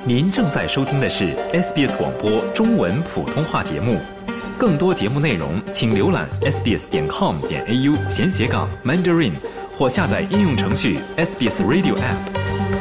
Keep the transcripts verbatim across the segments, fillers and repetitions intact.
您正在收听的是 S B S 广播中文普通话节目。更多节目内容请浏览 s b s 点 com 点 a u 闲斜杠 Mandarin 或下载应用程序 S B S Radio App。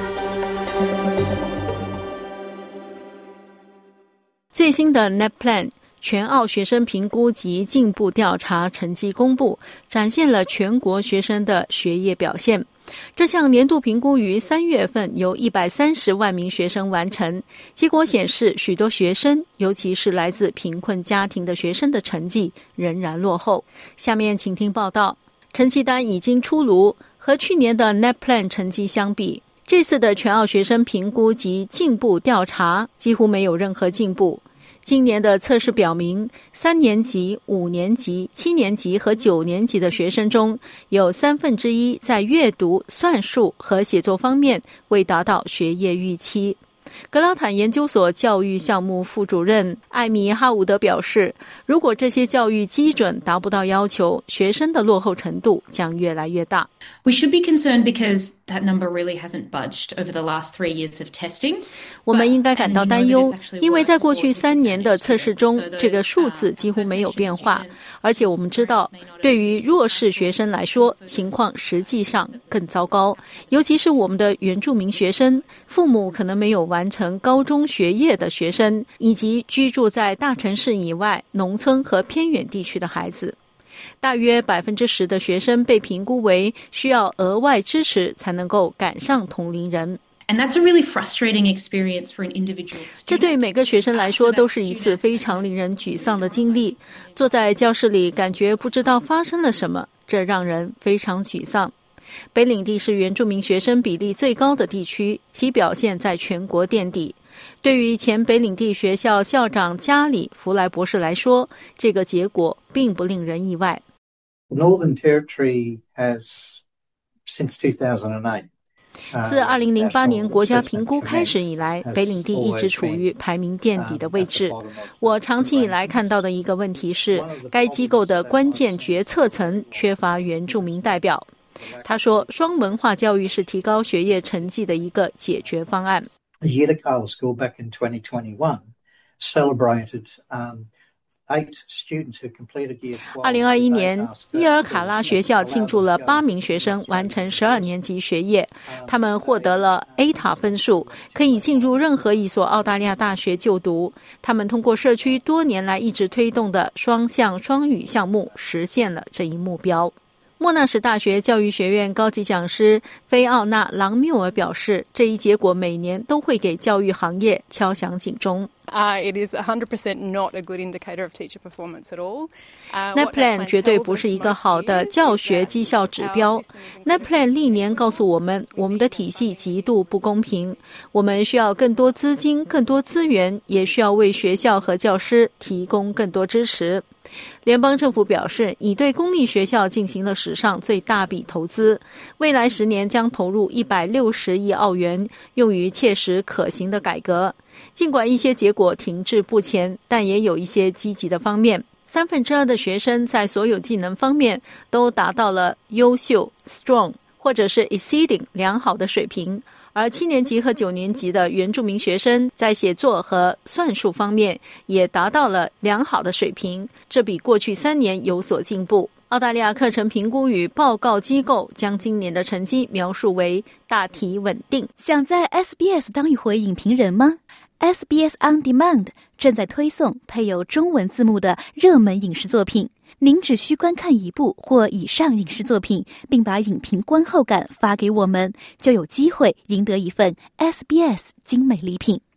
最新的 NAPLAN 全澳学生评估及进步调查成绩公布，展现了全国学生的学业表现。这项年度评估于三月份由一百三十万名学生完成，结果显示许多学生，尤其是来自贫困家庭的学生的成绩仍然落后。下面请听报道。成绩单已经出炉，和去年的 NAPLAN 成绩相比，这次的全澳学生评估及进步调查几乎没有任何进步。今年的测试表明，三年级、五年级、七年级和九年级的学生中，有三分之一在阅读、算术和写作方面未达到学业预期。格拉坦研究所教育项目副主任艾米·哈伍德表示，如果这些教育基准达不到要求，学生的落后程度将越来越大。 We should be concerned because that number really hasn't budged over the last three years of testing. 我们应该感到担忧，因为在过去三年的测试中，这个数字几乎没有变化。而且我们知道，对于弱势学生来说，情况实际上更糟糕。尤其是我们的原住民学生，父母可能没有完成高中学业的学生，以及居住在大城市以外、农村和偏远地区的孩子。大约百分之十的学生被评估为需要额外支持才能够赶上同龄人。 And that's a really frustrating experience for an individual student. 这对每个学生来说都是一次非常令人沮丧的经历。坐在教室里，感觉不知道发生了什么，这让人非常沮丧。北领地是原住民学生比例最高的地区，其表现在全国垫底。对于前北领地学校校长加里·弗莱博士来说，这个结果并不令人意外。 Northern Territory has, since two thousand eight, 自二零零八年国家评估开始以来，北领地一直处于排名垫底的位置。我长期以来看到的一个问题是，该机构的关键决策层缺乏原住民代表。他说，双文化教育是提高学业成绩的一个解决方案。 The Yirrkala School back in twenty twenty-one celebrated um, eight students who completed year twelve. 二零二一年，伊尔卡拉学校庆祝了八名学生完成十二年级学业，他们获得了 A 塔分数，可以进入任何一所澳大利亚大学就读。他们通过社区多年来一直推动的双向双语项目，实现了这一目标。莫纳什大学教育学院高级讲师菲奥娜·朗缪尔表示，这一结果每年都会给教育行业敲响警钟。 Uh, it is one hundred percent not a good indicator of teacher performance at all. Uh, NAPLAN 绝对不是一个好的教学绩效指标。NAPLAN 历年告诉我们，我们的体系极度不公平，我们需要更多资金、更多资源，也需要为学校和教师提供更多支持。联邦政府表示，已对公立学校进行了史上最大笔投资，未来十年将投入一百六十亿澳元，用于切实可行的改革。尽管一些结果停滞不前，但也有一些积极的方面。三分之二的学生在所有技能方面都达到了优秀 strong 或者是 exceeding 良好的水平，而七年级和九年级的原住民学生在写作和算术方面也达到了良好的水平，这比过去三年有所进步。澳大利亚课程评估与报告机构将今年的成绩描述为大体稳定。 想在 S B S 当一回影评人吗？ S B S On Demand 正在推送配有中文字幕的热门影视作品，您只需观看一部或以上影视作品，并把影评观后感发给我们，就有机会赢得一份 S B S 精美礼品。